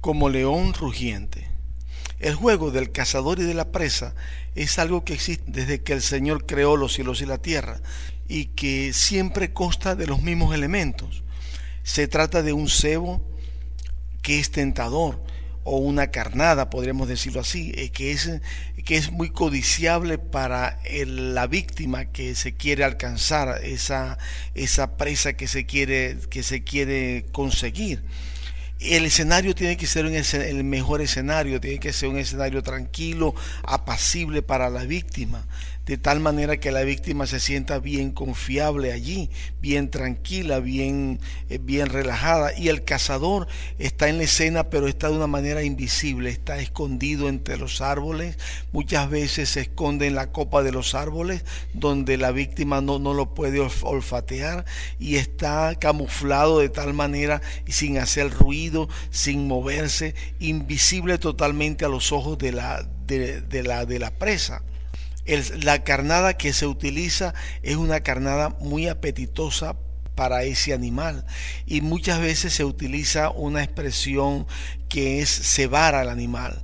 como león rugiente. El juego del cazador y de la presa es algo que existe desde que el Señor creó los cielos y la tierra y que siempre consta de los mismos elementos. Se trata de un cebo que es tentador, o una carnada, podríamos decirlo así, que es muy codiciable para la víctima que se quiere alcanzar, esa presa que se quiere conseguir. El escenario tiene que ser el mejor escenario, tiene que ser un escenario tranquilo, apacible para la víctima, de tal manera que la víctima se sienta bien confiable allí, bien tranquila, bien relajada. Y el cazador está en la escena, pero está de una manera invisible, está escondido entre los árboles. Muchas veces se esconde en la copa de los árboles, donde la víctima no lo puede olfatear, y está camuflado de tal manera y sin hacer ruido, sin moverse, invisible totalmente a los ojos de la presa. La carnada que se utiliza es una carnada muy apetitosa para ese animal, y muchas veces se utiliza una expresión que es cebar al animal,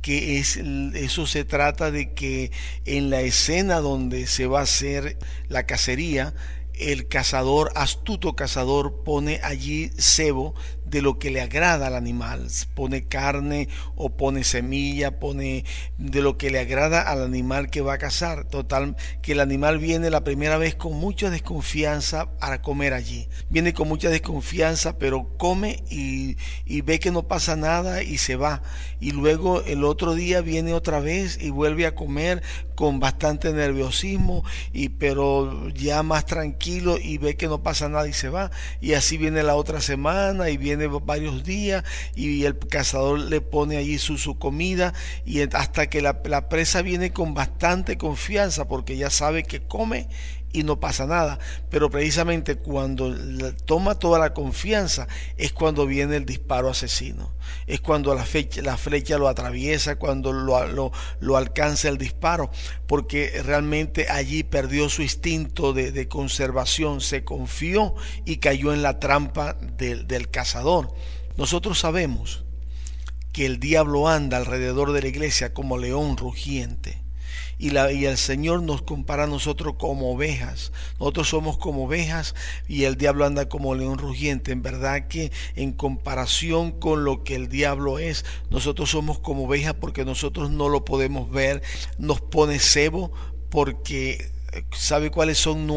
eso se trata de que en la escena donde se va a hacer la cacería, el cazador, astuto cazador, pone allí cebo de lo que le agrada al animal, pone carne o pone semilla, pone de lo que le agrada al animal que va a cazar. Total, que el animal viene la primera vez con mucha desconfianza a comer allí, viene con mucha desconfianza, pero come y ve que no pasa nada y se va, y luego el otro día viene otra vez y vuelve a comer con bastante nerviosismo, pero ya más tranquilo, y ve que no pasa nada y se va, y así viene la otra semana y viene varios días, y el cazador le pone allí su comida, y hasta que la presa viene con bastante confianza, porque ya sabe que come y no pasa nada. Pero precisamente cuando toma toda la confianza es cuando viene el disparo asesino, es cuando la flecha lo atraviesa, cuando lo alcanza el disparo, porque realmente allí perdió su instinto de conservación, se confió y cayó en la trampa del cazador. Nosotros sabemos que el diablo anda alrededor de la iglesia como león rugiente. Y el Señor nos compara a nosotros como ovejas. Nosotros somos como ovejas y el diablo anda como león rugiente. En verdad que en comparación con lo que el diablo es, nosotros somos como ovejas, porque nosotros no lo podemos ver. Nos pone cebo porque sabe cuáles son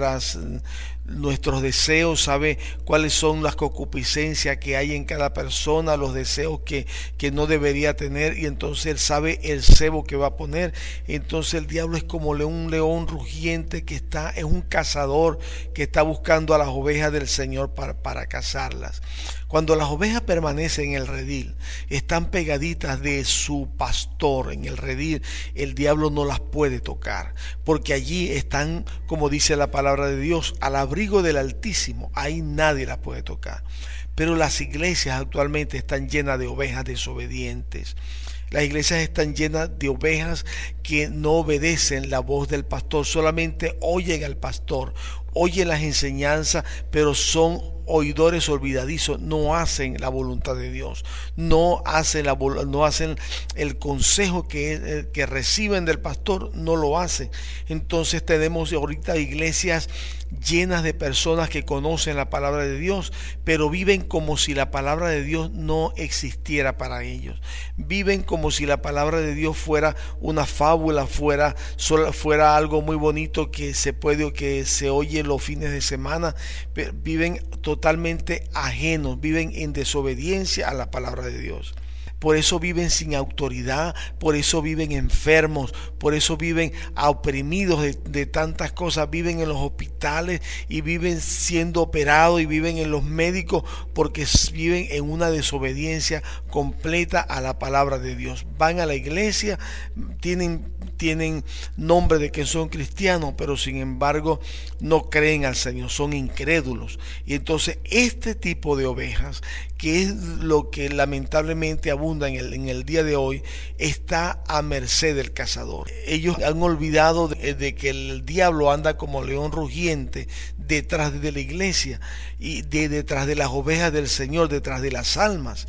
nuestros deseos, sabe cuáles son las concupiscencias que hay en cada persona, los deseos que no debería tener, y entonces él sabe el cebo que va a poner. Entonces el diablo es como un león rugiente es un cazador que está buscando a las ovejas del Señor para cazarlas. Cuando las ovejas permanecen en el redil, están pegaditas de su pastor en el redil, el diablo no las puede tocar, porque allí están, como dice la palabra de Dios, al abrigo del Altísimo. Ahí nadie las puede tocar. Pero las iglesias actualmente están llenas de ovejas desobedientes. Las iglesias están llenas de ovejas que no obedecen la voz del pastor, solamente oyen al pastor, oyen las enseñanzas, pero son oidores olvidadizos, no hacen la voluntad de Dios, no hacen el consejo que reciben del pastor, no lo hacen. Entonces tenemos ahorita iglesias llenas de personas que conocen la palabra de Dios, pero viven como si la palabra de Dios no existiera para ellos. Viven como si la palabra de Dios fuera una fábula, fuera algo muy bonito que se puede o que se oye los fines de semana. Viven totalmente ajenos, viven en desobediencia a la palabra de Dios. Por eso viven sin autoridad, por eso viven enfermos, por eso viven oprimidos de tantas cosas, viven en los hospitales y viven siendo operados y viven en los médicos, porque viven en una desobediencia completa a la palabra de Dios. Van a la iglesia, tienen nombre de que son cristianos, pero sin embargo no creen al Señor, son incrédulos. Y entonces este tipo de ovejas, que es lo que lamentablemente abunda en el día de hoy, está a merced del cazador. Ellos han olvidado de que el diablo anda como león rugiente detrás de la iglesia y detrás de las ovejas del Señor, detrás de las almas.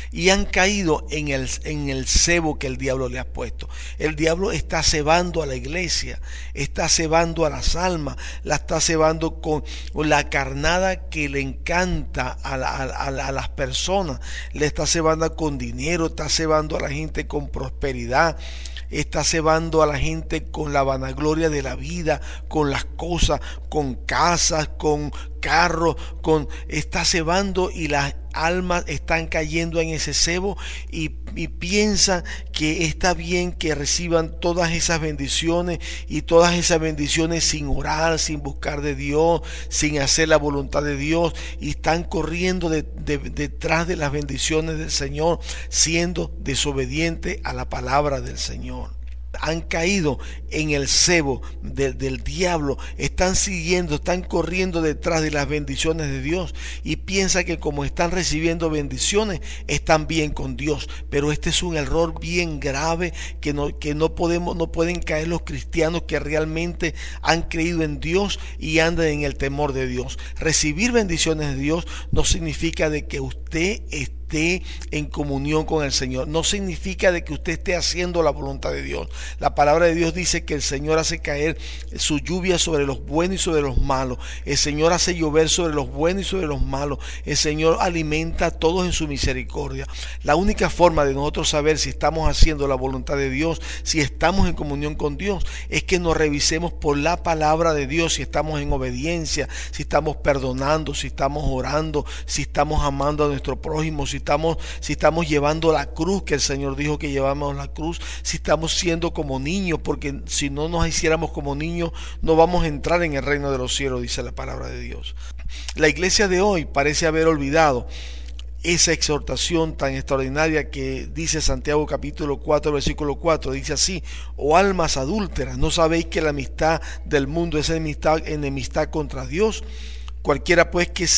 y han caído en el cebo que el diablo le ha puesto. El diablo está cebando a la iglesia, está cebando a las almas, la está cebando con la carnada que le encanta a las personas, le está cebando con dinero, está cebando a la gente con prosperidad, está cebando a la gente con la vanagloria de la vida, con las cosas, con casas, con carros, está cebando, y las almas están cayendo en ese cebo y piensan que está bien que reciban todas esas bendiciones, y todas esas bendiciones sin orar, sin buscar de Dios, sin hacer la voluntad de Dios, y están corriendo detrás de las bendiciones del Señor, siendo desobedientes a la palabra del Señor. Han caído en el cebo del diablo, están corriendo detrás de las bendiciones de Dios, y piensan que como están recibiendo bendiciones están bien con Dios. Pero este es un error bien grave que no pueden caer los cristianos que realmente han creído en Dios y andan en el temor de Dios. Recibir bendiciones de Dios no significa de que usted esté en comunión con el Señor, no significa de que usted esté haciendo la voluntad de Dios. La palabra de Dios dice que el Señor hace caer su lluvia sobre los buenos y sobre los malos. El Señor hace llover sobre los buenos y sobre los malos. El Señor alimenta a todos en su misericordia. La única forma de nosotros saber si estamos haciendo la voluntad de Dios, si estamos en comunión con Dios, es que nos revisemos por la palabra de Dios, si estamos en obediencia, si estamos perdonando, si estamos orando, si estamos amando a nuestro prójimo, si estamos llevando la cruz que el Señor dijo que llevamos la cruz, si estamos siendo como niños, porque si no nos hiciéramos como niños no vamos a entrar en el reino de los cielos, dice la palabra de Dios. La iglesia de hoy parece haber olvidado esa exhortación tan extraordinaria que dice Santiago capítulo 4 versículo 4, dice así: oh almas adúlteras, ¿no sabéis que la amistad del mundo es enemistad contra Dios? Cualquiera pues que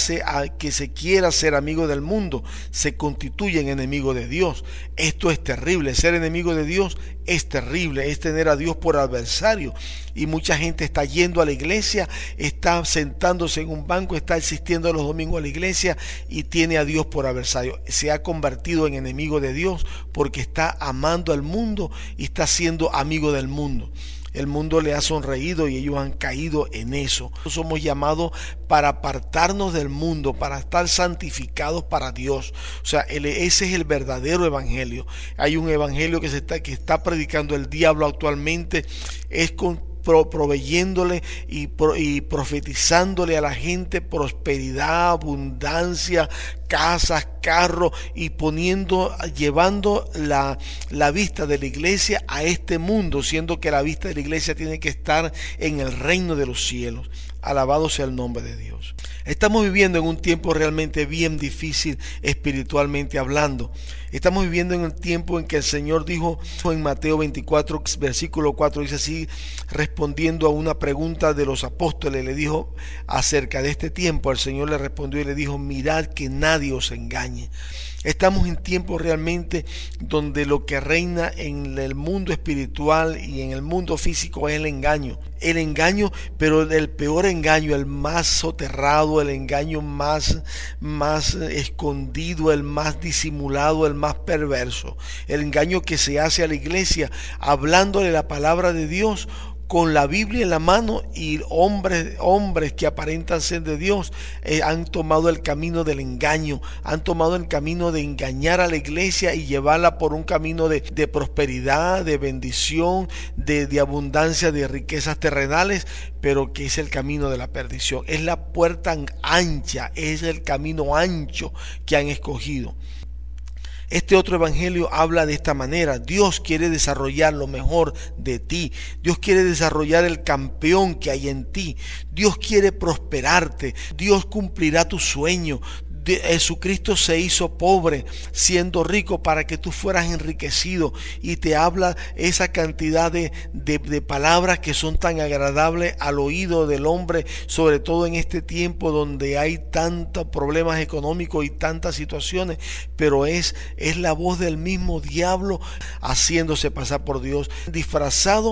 se quiera ser amigo del mundo se constituye en enemigo de Dios. Esto es terrible. Ser enemigo de Dios es terrible, es tener a Dios por adversario. Y mucha gente está yendo a la iglesia, está sentándose en un banco, está asistiendo los domingos a la iglesia y tiene a Dios por adversario. Se ha convertido en enemigo de Dios porque está amando al mundo y está siendo amigo del mundo. El mundo le ha sonreído y ellos han caído en eso. Somos llamados para apartarnos del mundo, para estar santificados para Dios. O sea, ese es el verdadero evangelio. Hay un evangelio que está predicando el diablo actualmente, es proveyéndole y profetizándole a la gente prosperidad, abundancia, casas, carros, y llevando la vista de la iglesia a este mundo, siendo que la vista de la iglesia tiene que estar en el reino de los cielos. Alabado sea el nombre de Dios. Estamos viviendo en un tiempo realmente bien difícil espiritualmente hablando. Estamos viviendo en el tiempo en que el Señor dijo en Mateo 24, versículo 4, dice así, respondiendo a una pregunta de los apóstoles, le dijo acerca de este tiempo, el Señor le respondió y le dijo: mirad que nadie os engañe. Estamos en tiempos realmente donde lo que reina en el mundo espiritual y en el mundo físico es el engaño. El engaño, pero el peor engaño, el más soterrado, el engaño más escondido, el más disimulado, el más perverso. El engaño que se hace a la iglesia hablándole la palabra de Dios con la Biblia en la mano, y hombres que aparentan ser de Dios han tomado el camino del engaño, han tomado el camino de engañar a la iglesia y llevarla por un camino de prosperidad, de bendición, de abundancia, de riquezas terrenales, pero que es el camino de la perdición. Es la puerta ancha, es el camino ancho que han escogido. Este otro evangelio habla de esta manera: Dios quiere desarrollar lo mejor de ti, Dios quiere desarrollar el campeón que hay en ti, Dios quiere prosperarte, Dios cumplirá tu sueño. Jesucristo se hizo pobre siendo rico para que tú fueras enriquecido, y te habla esa cantidad de palabras que son tan agradables al oído del hombre, sobre todo en este tiempo donde hay tantos problemas económicos y tantas situaciones, pero es la voz del mismo diablo haciéndose pasar por Dios, disfrazado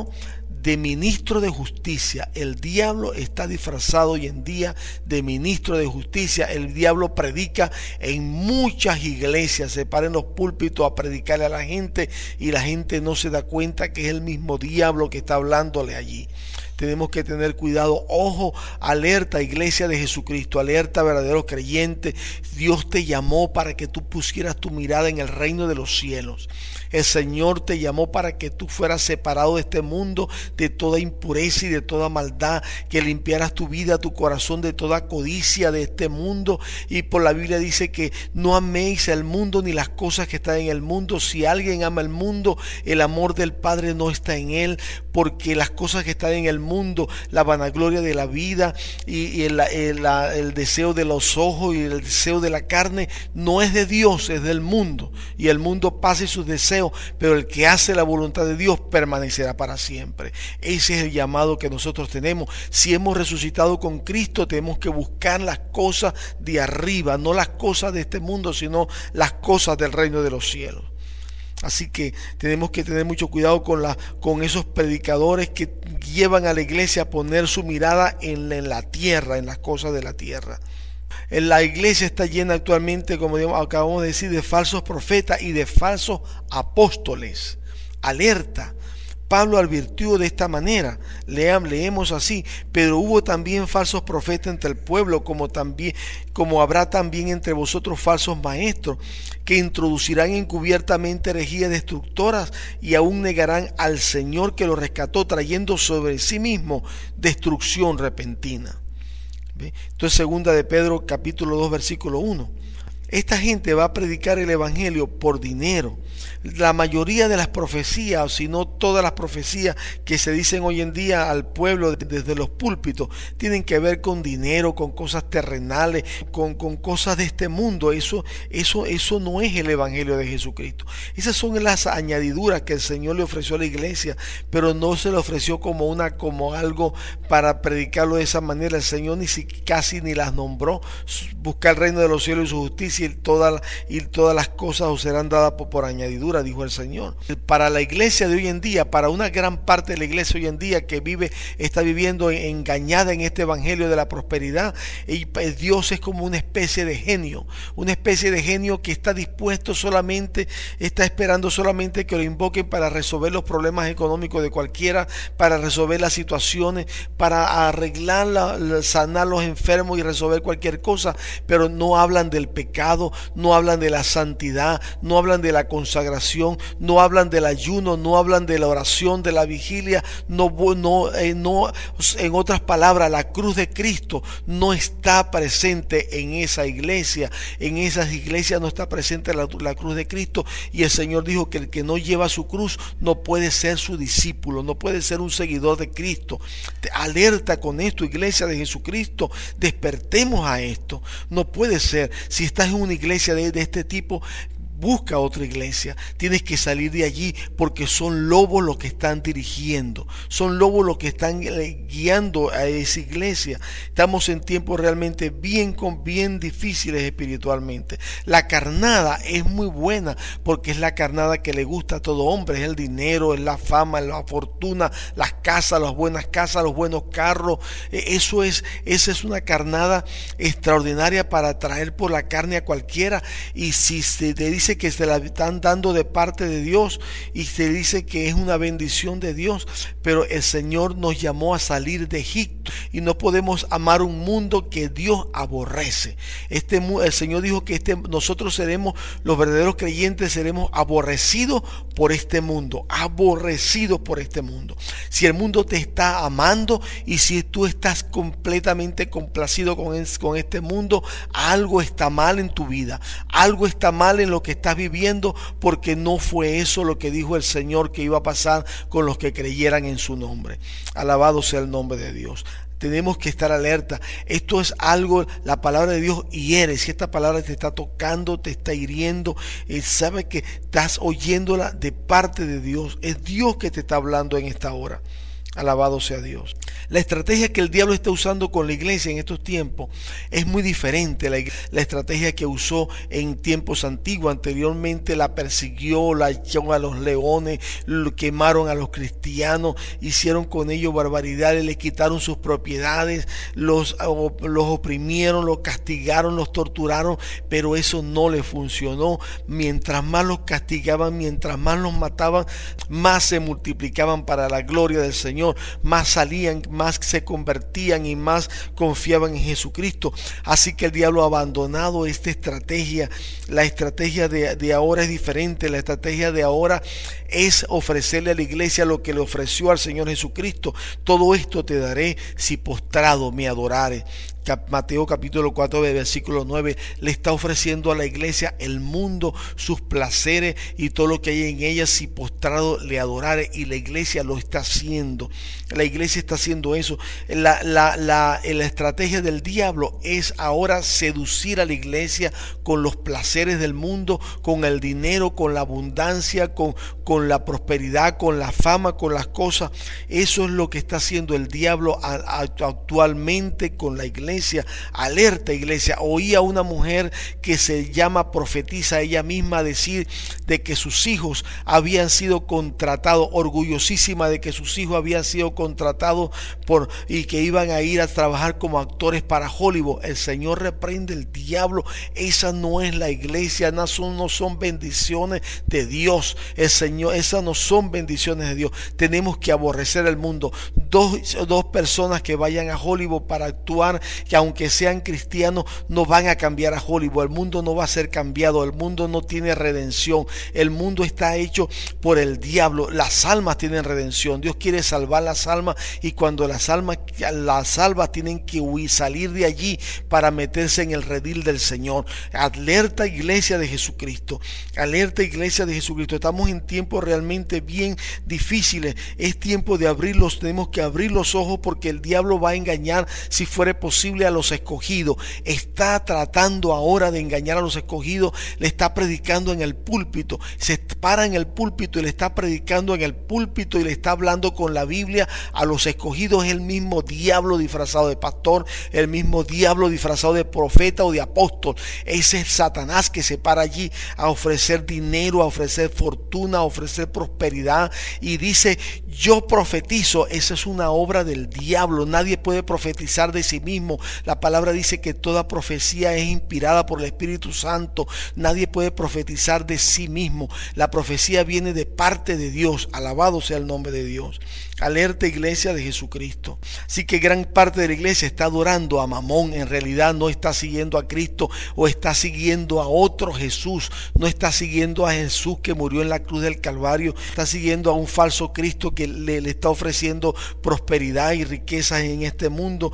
de ministro de justicia. El diablo está disfrazado hoy en día de ministro de justicia. El diablo predica en muchas iglesias, se para en los púlpitos a predicarle a la gente y la gente no se da cuenta que es el mismo diablo que está hablándole allí. Tenemos que tener cuidado, ojo, alerta iglesia de Jesucristo, alerta verdaderos creyentes. Dios te llamó para que tú pusieras tu mirada en el reino de los cielos. El Señor te llamó para que tú fueras separado de este mundo, de toda impureza y de toda maldad, que limpiaras tu vida, tu corazón de toda codicia de este mundo. Y por la Biblia dice que no améis el mundo ni las cosas que están en el mundo. Si alguien ama el mundo, el amor del Padre no está en él, porque las cosas que están en el mundo, la vanagloria de la vida y el deseo de los ojos y el deseo de la carne, no es de Dios, es del mundo. Y el mundo pasa y sus deseos, pero el que hace la voluntad de Dios permanecerá para siempre. Ese es el llamado que nosotros tenemos. Si hemos resucitado con Cristo, tenemos que buscar las cosas de arriba, no las cosas de este mundo, sino las cosas del reino de los cielos. Así que tenemos que tener mucho cuidado con esos predicadores que llevan a la iglesia a poner su mirada en la tierra, en las cosas de la tierra. La iglesia está llena actualmente, como acabamos de decir, de falsos profetas y de falsos apóstoles. Alerta. Pablo advirtió de esta manera, leemos así: pero hubo también falsos profetas entre el pueblo, como habrá también entre vosotros falsos maestros, que introducirán encubiertamente herejías destructoras y aún negarán al Señor que los rescató, trayendo sobre sí mismo destrucción repentina. Esto es segunda de Pedro capítulo 2 versículo 1. Esta gente va a predicar el evangelio por dinero. La mayoría de las profecías, si no todas las profecías que se dicen hoy en día al pueblo desde los púlpitos, tienen que ver con dinero, con cosas terrenales, con cosas de este mundo. Eso no es el evangelio de Jesucristo. Esas son las añadiduras que el Señor le ofreció a la iglesia, pero no se le ofreció como algo para predicarlo de esa manera. El Señor casi ni las nombró. Buscar el reino de los cielos y su justicia, y todas las cosas os serán dadas por añadidura, dijo el Señor. Para la iglesia de hoy en día, para una gran parte de la iglesia hoy en día que está viviendo engañada en este evangelio de la prosperidad, y Dios es como una especie de genio que está dispuesto está esperando solamente que lo invoquen para resolver los problemas económicos de cualquiera, para resolver las situaciones, para arreglar, sanar los enfermos y resolver cualquier cosa, pero no hablan del pecado, no hablan de la santidad, no hablan de la consagración, no hablan del ayuno, no hablan de la oración, de la vigilia, en otras palabras, la cruz de Cristo no está presente en esa iglesia. En esas iglesias no está presente la cruz de Cristo, y el Señor dijo que el que no lleva su cruz no puede ser su discípulo, no puede ser un seguidor de Cristo. Alerta con esto, iglesia de Jesucristo, despertemos a esto. No puede ser. Si estás en una iglesia de este tipo, busca otra iglesia. Tienes que salir de allí, porque son lobos los que están dirigiendo, son lobos los que están guiando a esa iglesia. Estamos en tiempos realmente bien difíciles espiritualmente. La carnada es muy buena, porque es la carnada que le gusta a todo hombre. Es el dinero, es la fama, es la fortuna, las casas, las buenas casas, los buenos carros. Esa es una carnada extraordinaria para atraer por la carne a cualquiera. Y si se te dice que se la están dando de parte de Dios, y se dice que es una bendición de Dios, pero el Señor nos llamó a salir de Egipto, y no podemos amar un mundo que Dios aborrece. El Señor dijo que nosotros seremos, los verdaderos creyentes, seremos aborrecidos por este mundo, aborrecidos por este mundo. Si el mundo te está amando, y si tú estás completamente complacido con este mundo, algo está mal en tu vida, algo está mal en lo que estás viviendo, porque no fue eso lo que dijo el Señor que iba a pasar con los que creyeran en su nombre. Alabado sea el nombre de Dios. Tenemos que estar alerta. Esto es algo, la palabra de Dios hiere. Si esta palabra te está tocando, te está hiriendo, sabe que estás oyéndola de parte de Dios. Es Dios que te está hablando en esta hora. Alabado sea Dios. La estrategia que el diablo está usando con la iglesia en estos tiempos es muy diferente. La estrategia que usó en tiempos antiguos. Anteriormente la persiguió, la echó a los leones, quemaron a los cristianos, hicieron con ellos barbaridades, le quitaron sus propiedades, los oprimieron, los castigaron, los torturaron, pero eso no le funcionó. Mientras más los castigaban, mientras más los mataban, más se multiplicaban para la gloria del Señor, más salían, más se convertían y más confiaban en Jesucristo. Así que el diablo ha abandonado esta estrategia. La estrategia de ahora es diferente. La estrategia de ahora es ofrecerle a la iglesia lo que le ofreció al Señor Jesucristo. Todo esto te daré si postrado me adorares. Mateo capítulo 4 versículo 9 le está ofreciendo a la iglesia el mundo, sus placeres y todo lo que hay en ella si postrado le adorare, y la iglesia lo está haciendo. La iglesia está haciendo eso. La estrategia del diablo es ahora seducir a la iglesia con los placeres del mundo, con el dinero, con la abundancia, con la prosperidad, con la fama, con las cosas. Eso es lo que está haciendo el diablo actualmente con la iglesia. Alerta, iglesia. Oí a una mujer que se llama profetiza ella misma decir de que sus hijos habían sido contratados, orgullosísima de que sus hijos habían sido contratados y que iban a ir a trabajar como actores para Hollywood. El Señor reprende el diablo. Esa no es la iglesia, no son bendiciones de Dios. El Señor, esas no son bendiciones de Dios. Tenemos que aborrecer el mundo. Dos personas que vayan a Hollywood para actuar, que aunque sean cristianos, no van a cambiar a Hollywood. El mundo no va a ser cambiado. El mundo no tiene redención. El mundo está hecho por el diablo. Las almas tienen redención. Dios quiere salvar las almas, y cuando las almas tienen que huir, salir de allí para meterse en el redil del Señor. Alerta, iglesia de Jesucristo. Alerta, iglesia de Jesucristo. Estamos en tiempos realmente bien difíciles. Es tiempo de abrirlos. Tenemos que abrir los ojos, porque el diablo va a engañar, si fuere posible, a los escogidos. Está tratando ahora de engañar a los escogidos. Le está predicando en el púlpito. Se para en el púlpito y le está predicando en el púlpito y le está hablando con la Biblia a los escogidos. Es el mismo diablo disfrazado de pastor, el mismo diablo disfrazado de profeta o de apóstol. Ese es Satanás que se para allí a ofrecer dinero, a ofrecer fortuna, a ofrecer prosperidad, y dice: yo profetizo. Esa es una obra del diablo. Nadie puede profetizar de sí mismo. La palabra dice que toda profecía es inspirada por el Espíritu Santo. Nadie puede profetizar de sí mismo. La profecía viene de parte de Dios. Alabado sea el nombre de Dios. Alerta, iglesia de Jesucristo. Así que gran parte de la iglesia está adorando a Mamón. En realidad no está siguiendo a Cristo, o está siguiendo a otro Jesús. No está siguiendo a Jesús que murió en la cruz del Calvario. Está siguiendo a un falso Cristo que le está ofreciendo prosperidad y riquezas en este mundo.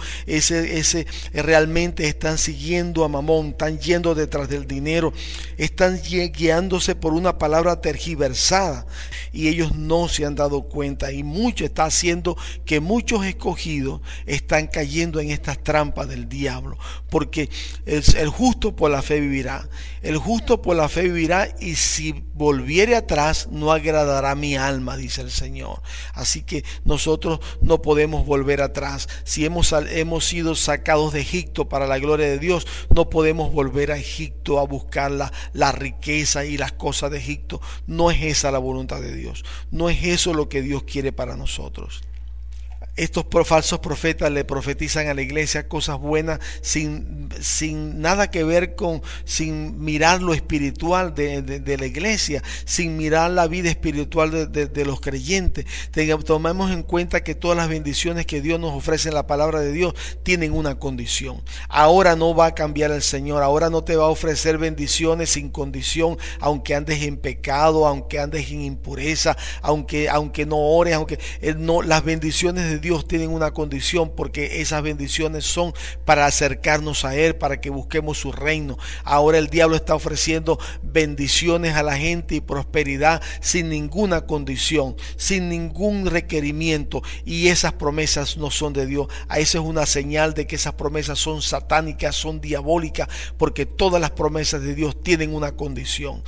Realmente están siguiendo a Mamón. Están yendo detrás del dinero. Están guiándose por una palabra tergiversada, y ellos no se han dado cuenta, y mucho está haciendo que muchos escogidos están cayendo en estas trampas del diablo, porque el justo por la fe vivirá. El justo por la fe vivirá, y si volviere atrás no agradará mi alma, dice el Señor. Así que nosotros no podemos volver atrás. Si hemos sido sacados de Egipto para la gloria de Dios, no podemos volver a Egipto a buscar la riqueza y las cosas de Egipto. No es esa la voluntad de Dios. No es eso lo que Dios quiere para nosotros. Estos falsos profetas le profetizan a la iglesia cosas buenas sin nada que ver sin mirar lo espiritual de la iglesia, sin mirar la vida espiritual de los creyentes. Tomemos en cuenta que todas las bendiciones que Dios nos ofrece en la palabra de Dios tienen una condición. Ahora no va a cambiar el Señor. Ahora no te va a ofrecer bendiciones sin condición, aunque andes en pecado, aunque andes en impureza, aunque no ores, las bendiciones de Dios tienen una condición, porque esas bendiciones son para acercarnos a Él, para que busquemos su reino. Ahora el diablo está ofreciendo bendiciones a la gente y prosperidad sin ninguna condición, sin ningún requerimiento, y esas promesas no son de Dios. A eso es una señal de que esas promesas son satánicas, son diabólicas, porque todas las promesas de Dios tienen una condición,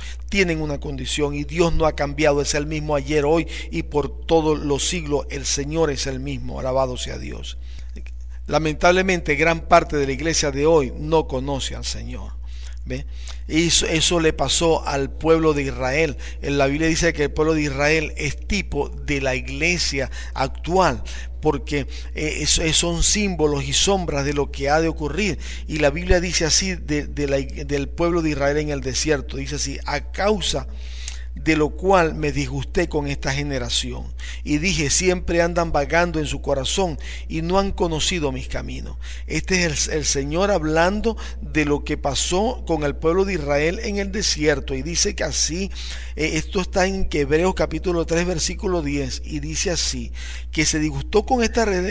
y Dios no ha cambiado. Es el mismo ayer, hoy y por todos los siglos. El Señor es el mismo. mismo. Alabado sea Dios. Lamentablemente, gran parte de la iglesia de hoy no conoce al Señor. ¿Ve? Eso le pasó al pueblo de Israel. En la Biblia dice que el pueblo de Israel es tipo de la iglesia actual, porque son símbolos y sombras de lo que ha de ocurrir. Y la Biblia dice así del pueblo de Israel en el desierto, dice así: a causa de lo cual me disgusté con esta generación, y dije, siempre andan vagando en su corazón y no han conocido mis caminos. Este es el Señor hablando de lo que pasó con el pueblo de Israel en el desierto, y dice que así, esto está en Hebreos capítulo 3 versículo 10, y dice así, que se disgustó con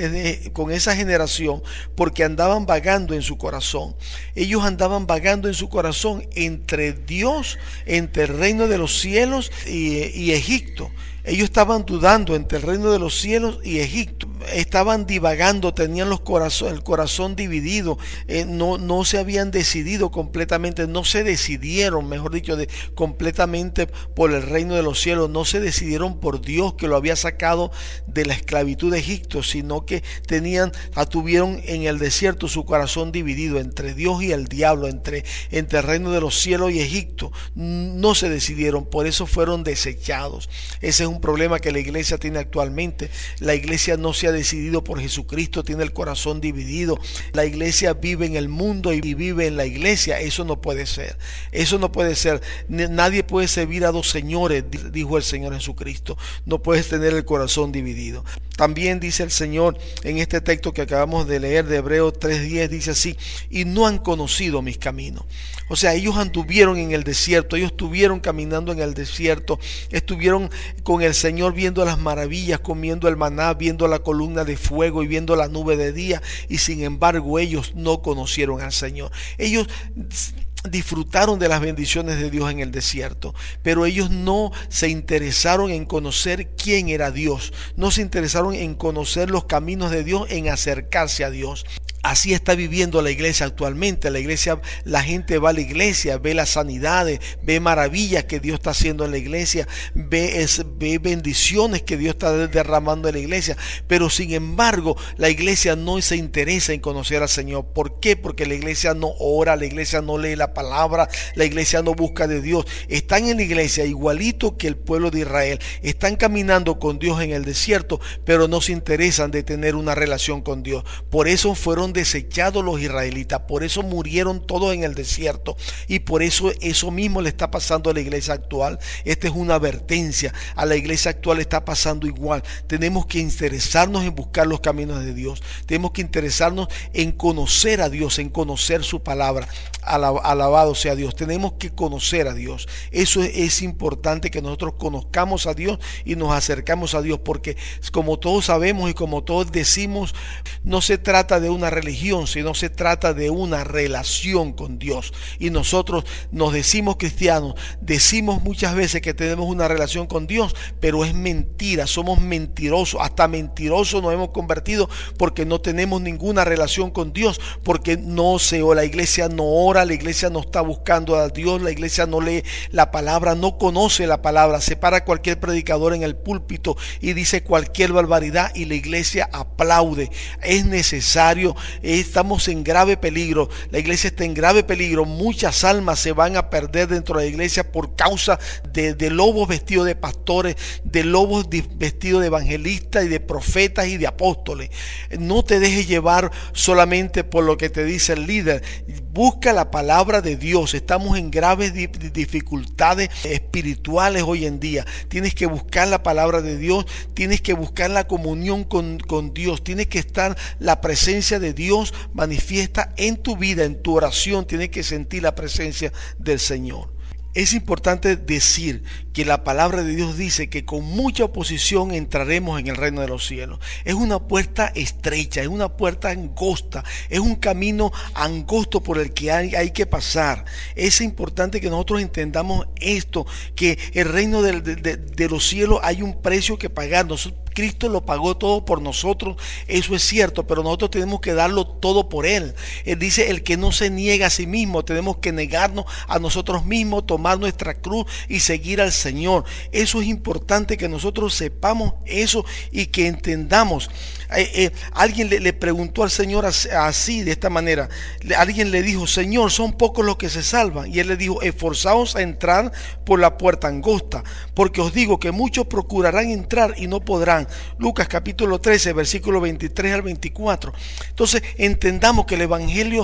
esa generación porque andaban vagando en su corazón. Ellos andaban vagando en su corazón entre Dios, entre el reino de los cielos y Egipto. Ellos estaban dudando entre el reino de los cielos y Egipto. Estaban divagando, tenían el corazón dividido, no se habían decidido completamente, no se decidieron, mejor dicho, completamente por el reino de los cielos, no se decidieron por Dios que lo había sacado de la esclavitud de Egipto, sino que tuvieron en el desierto su corazón dividido entre Dios y el diablo, entre el reino de los cielos y Egipto. No se decidieron, por eso fueron desechados. Ese es un problema que la iglesia tiene actualmente. La iglesia no se ha decidido por Jesucristo, tiene el corazón dividido. La iglesia vive en el mundo y vive en la iglesia. Eso no puede ser. Eso no puede ser. Nadie puede servir a dos señores, dijo el Señor Jesucristo. No puedes tener el corazón dividido. También dice el Señor en este texto que acabamos de leer de Hebreos 3:10, dice así: y no han conocido mis caminos. O sea, ellos anduvieron en el desierto, ellos estuvieron caminando en el desierto, estuvieron con el Señor viendo las maravillas, comiendo el maná, viendo la columna de fuego y viendo la nube de día, y sin embargo ellos no conocieron al Señor. Ellos disfrutaron de las bendiciones de Dios en el desierto, pero ellos no se interesaron en conocer quién era Dios, no se interesaron en conocer los caminos de Dios, en acercarse a Dios. Así está viviendo la iglesia actualmente. La gente va a la iglesia, ve las sanidades, ve maravillas que Dios está haciendo en la iglesia, ve bendiciones que Dios está derramando en la iglesia, pero sin embargo la iglesia no se interesa en conocer al Señor. ¿Por qué? Porque la iglesia no ora, la iglesia no lee la palabra, la iglesia no busca de Dios. Están en la iglesia igualito que el pueblo de Israel, están caminando con Dios en el desierto, pero no se interesan de tener una relación con Dios. Por eso fueron desechados los israelitas, por eso murieron todos en el desierto, y por eso mismo le está pasando a la iglesia actual. Esta es una advertencia. A la iglesia actual está pasando igual. Tenemos que interesarnos en buscar los caminos de Dios, tenemos que interesarnos en conocer a Dios, en conocer su palabra. Alabado sea Dios. Tenemos que conocer a Dios. Eso es importante, que nosotros conozcamos a Dios y nos acercamos a Dios, porque como todos sabemos y como todos decimos, no se trata de una religión, sino se trata de una relación con Dios. Y nosotros nos decimos cristianos, decimos muchas veces que tenemos una relación con Dios, pero es mentira, somos mentirosos, hasta mentirosos nos hemos convertido, porque no tenemos ninguna relación con Dios, porque la iglesia no ora, la iglesia no está buscando a Dios, la iglesia no lee la palabra, no conoce la palabra. Se para cualquier predicador en el púlpito y dice cualquier barbaridad y la iglesia aplaude. Es necesario, estamos en grave peligro, la iglesia está en grave peligro. Muchas almas se van a perder dentro de la iglesia por causa de lobos vestidos de pastores, de lobos vestidos de evangelistas y de profetas y de apóstoles. No te dejes llevar solamente por lo que te dice el líder. Busca la palabra de Dios. Estamos en graves dificultades espirituales hoy en día. Tienes que buscar la palabra de Dios, tienes que buscar la comunión con Dios, tienes que estar la presencia de Dios manifiesta en tu vida, en tu oración. Tienes que sentir la presencia del Señor. Es importante decir que la palabra de Dios dice que con mucha oposición entraremos en el reino de los cielos. Es una puerta estrecha, es una puerta angosta, es un camino angosto por el que hay que pasar. Es importante que nosotros entendamos esto, que el reino de los cielos hay un precio que pagar. Cristo lo pagó todo por nosotros, eso es cierto, pero nosotros tenemos que darlo todo por Él. Él dice, el que no se niega a sí mismo, tenemos que negarnos a nosotros mismos, tomar nuestra cruz y seguir al Señor. Eso es importante que nosotros sepamos eso y que entendamos. Alguien le preguntó al Señor así, de esta manera. Alguien le dijo, Señor, son pocos los que se salvan. Y Él le dijo, esforzaos a entrar por la puerta angosta, porque os digo que muchos procurarán entrar y no podrán. Lucas capítulo 13, versículo 23 al 24. Entonces entendamos que el evangelio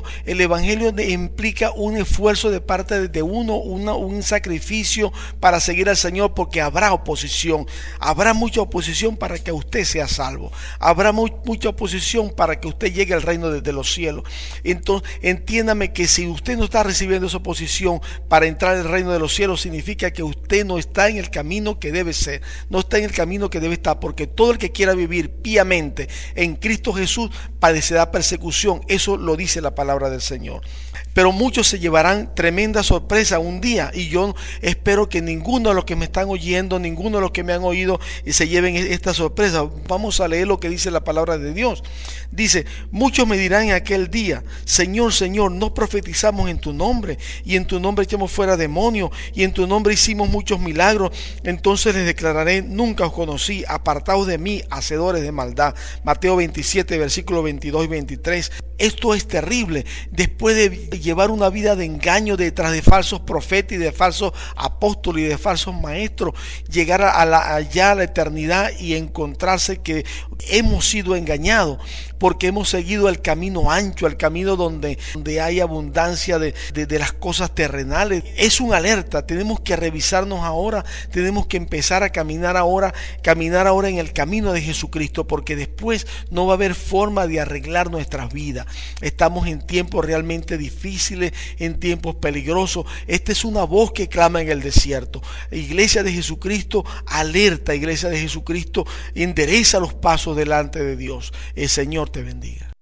implica un esfuerzo de parte de uno, un sacrificio para seguir al Señor, porque habrá oposición. Habrá mucha oposición para que usted sea salvo. Habrá mucha oposición para que usted llegue al reino de los cielos. Entonces entiéndame que si usted no está recibiendo esa oposición para entrar al reino de los cielos, significa que usted no está en el camino que debe ser, no está en el camino que debe estar, porque todo el que quiera vivir piamente en Cristo Jesús padecerá persecución. Eso lo dice la palabra del Señor. Pero muchos se llevarán tremenda sorpresa un día, y yo espero que ninguno de los que me están oyendo, ninguno de los que me han oído se lleven esta sorpresa. Vamos a leer lo que dice la palabra de Dios. Dice, muchos me dirán en aquel día, Señor, Señor, no profetizamos en tu nombre, y en tu nombre echamos fuera demonios, y en tu nombre hicimos muchos milagros. Entonces les declararé, nunca os conocí, apartaos de mí, hacedores de maldad. Mateo 27, versículos 22 y 23. Esto es terrible. Después de llevar una vida de engaño detrás de falsos profetas y de falsos apóstoles y de falsos maestros, llegar allá a la eternidad y encontrarse que hemos sido engañados porque hemos seguido el camino ancho, el camino donde hay abundancia de las cosas terrenales. Es una alerta. Tenemos que revisarnos ahora, tenemos que empezar a caminar ahora en el camino de Jesucristo, porque después no va a haber forma de arreglar nuestras vidas. Estamos en tiempos realmente difíciles, en tiempos peligrosos. Esta es una voz que clama en el desierto. Iglesia de Jesucristo, alerta. Iglesia de Jesucristo, endereza los pasos delante de Dios. El Señor te bendiga.